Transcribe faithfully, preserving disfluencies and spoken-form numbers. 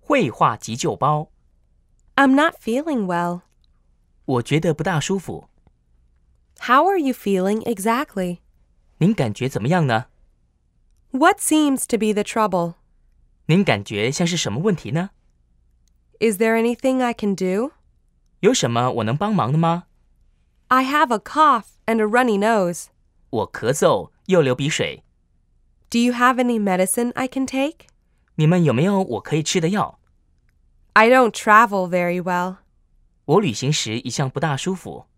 绘画急救包。 I'm not feeling well. 我觉得不大舒服。 How are you feeling exactly? 您感觉怎么样呢？ What seems to be the trouble? 您感觉像是什么问题呢？ Is there anything I can do? 有什么我能帮忙的吗？ I have a cough and a runny nose. 我咳嗽又流鼻水。 Do you have any medicine I can take? 你们有没有我可以吃的药？ I don't travel very well. 我旅行时一向不大舒服。